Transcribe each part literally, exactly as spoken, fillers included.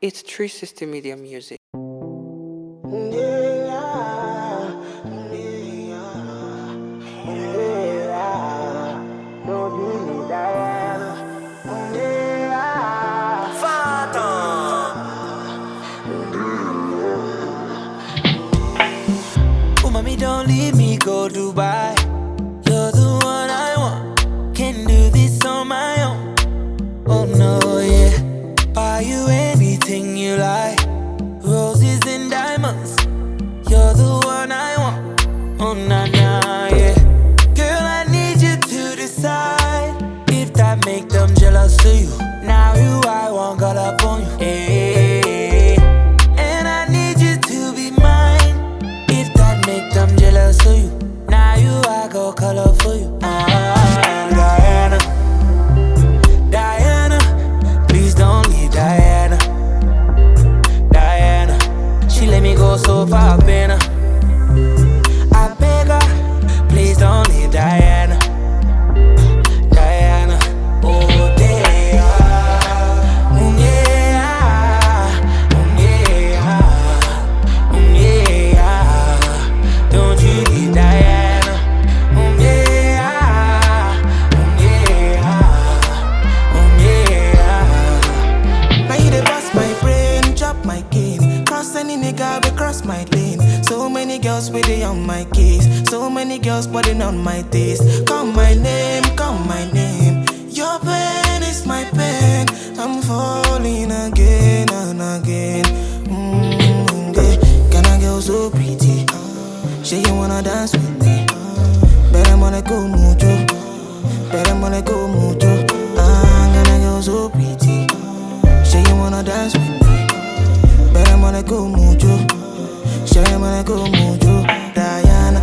It's three sixty Media Music. Oh, mommy, don't leave me, go Dubai. You're the one I want. Can do this on my own. Oh no, yeah. Buy you anything you like. Roses and diamonds. You're the one I want. Oh na na, yeah. Girl, I need you to decide if that make them jealous of you. Now you, I want got up on you. Hey, and I need you to be mine. If that make them jealous of you. Now you, I go color for you. Ah, Diana, Diana, please don't leave Diana. Diana, she let me go so far, better. I beg her, please don't leave Diana. Diana, oh yeah, oh yeah, oh yeah, oh yeah. Don't you leave Diana. Oh yeah, oh yeah, oh yeah. Now you dey bust my brain, chop my cane. Cross any nigga, we cross my lane. So many girls waiting on my case. So many girls putting on my taste. Call my name, call my name. Your pain is my pain. I'm falling again and again. Mm, yeah. Can I girl so pretty? Say you wanna dance with me? Better wanna go mucho. Better wanna go mucho. Ah, can I girl so pretty? Say you wanna dance with me? Better wanna go mucho. Say you wanna go mucho. Diana,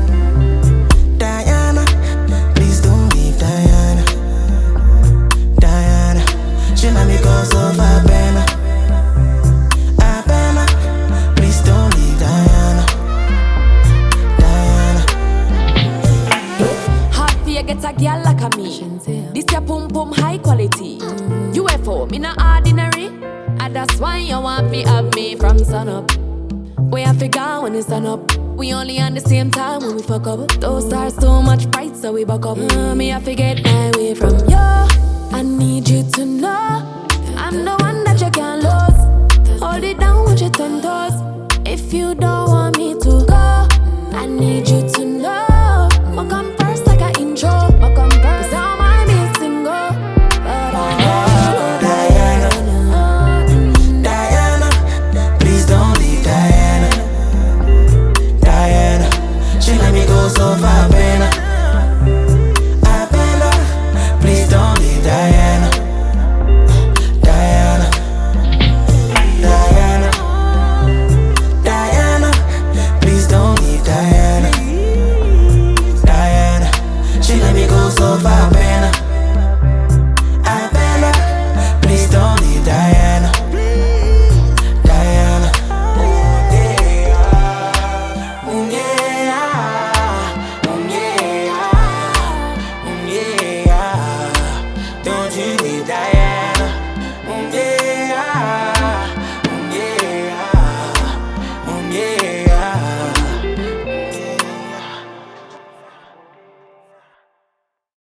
Diana, please don't leave Diana. Diana, she not me cause of Abena. Abena, please don't leave Diana. Diana. Hard for you get a girl like a me. This your pum pum high quality. U F O, me not ordinary. And that's why you want me up me from sun up. We have to go when it's sun up. We only on the same time when we fuck up. Those stars too much bright, so we buck up. Mm, me I forget my way from you. I need you to know I'm the one